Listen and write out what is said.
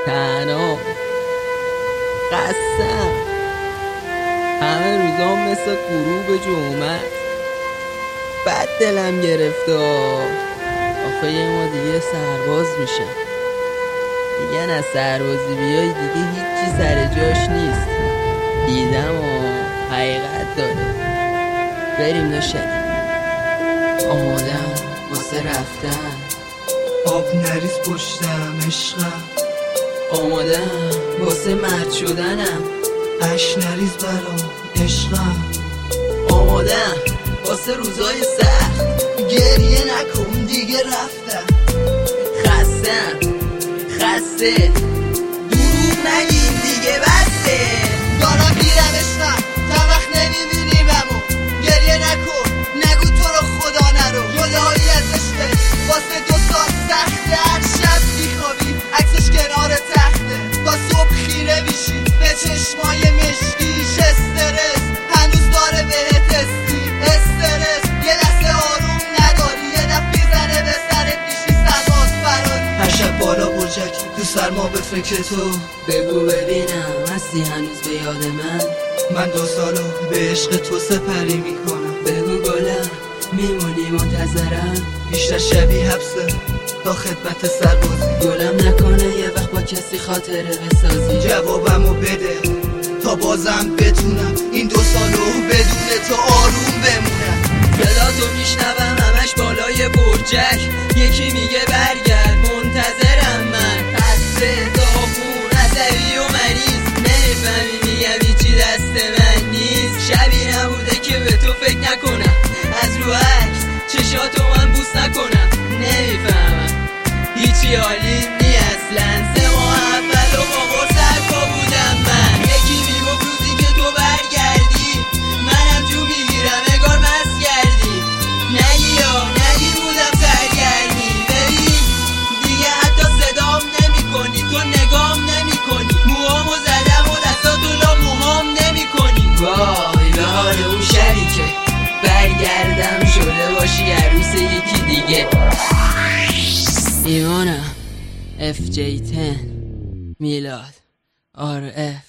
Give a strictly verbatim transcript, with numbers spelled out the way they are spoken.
تنها قسم همه روزام مثل غروب جمعه بد دلم گرفته. آخه یه ما دیگه سرباز میشم. میگن از سربازی بیای دیگه هیچی سر جاش نیست. دیدم و حقیقت داره. بریم نشدیم. آمادم واسه رفتن، آب نریز پشتم عشقم. آمادم واسه مرد شدنم، اش نریز برام عشقم. آمادم واسه روزای سخت، گریه نکن دیگه رفتم. خستم خسته دروغ نگیم دیگه بسته. دارم میرم عشقم تا وقت نمیبینیممو. گریه نکن نگو تو رو خدا نرو. جدایی از عشقه واسه دو سال سخته. هر شب میخوابی عکسش کنار تخته. تا صبح خیره میشی به چشمای مشکیش. استرس هنوز داره بهت استی. استرس یه دسته آروم نداری. یه دفعه میزنه به سرت میشی سرباز فراری. هر شب بالا برجکی تو سرما به فکر تو. بگو ببینم هستی هنوز به یاد من؟ من دو سالو به عشق تو سپری میکنم. بگو گلم میمونی منتظرم؟ بیشتر شبیه حبسه تا خدمت سربازی. گلم نکنه یه وقت با کسی خاطره بسازی. جوابمو بده تا بازم بتونم این دو سالو بدون تو آروم بمونم. صداتو میشنوم همش بالای برجک. یکی میگه برگرد منتظرم من. خسته داغون عصبی و مریض. نمیفهمی میگم هیچی دست من نیست. شبی نبوده که به تو فکر نکنم. از رو عکس چشاتو من بوس نکنم. نمیفهمم هیچی عالی نی اصلا. سه ماه اول و با قرص سرپا بودم من. یکی میگفت روزی که تو برگردی منم جو میگیرم اگار مست کردی. نگی یا نگی بودم سرگردی. ببین دیگه حتی صدام نمی کنی. تو نگام نمی کنی. موهامو زدم و دستاتو لا موهام نمی کنی. وای به حال اون شبی که برگردم شده باشی عروس یکی دیگه. ایمانم اف جی ده میلاد آر اف